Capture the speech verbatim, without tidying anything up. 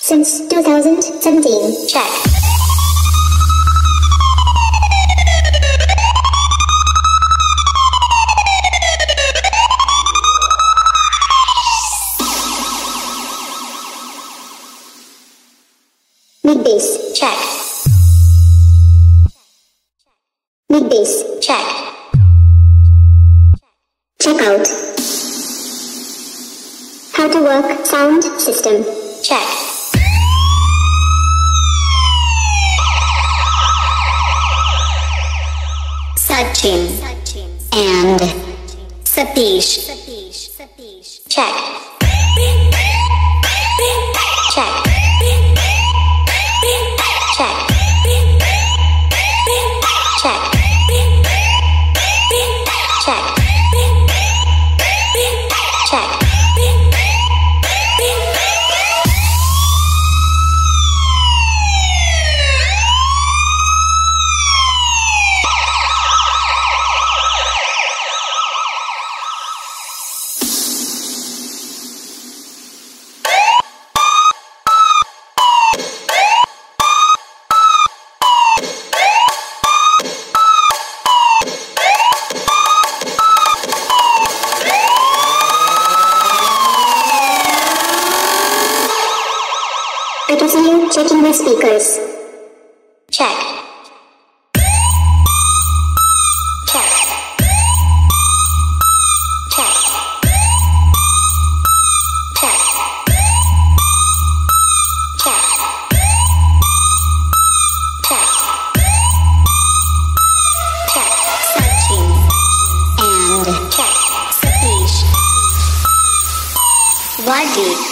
Since two thousand seventeen. Check. Mid bass. Check. Mid bass. Check. Check out. How to work sound system. Check. Sachin and Satish. Check. Check. Check. Check. Check. Check. I can see you checking my speakers. Check. Check. Check. Check. Check. Check. Check. Sachin and check. Satish. Wadi.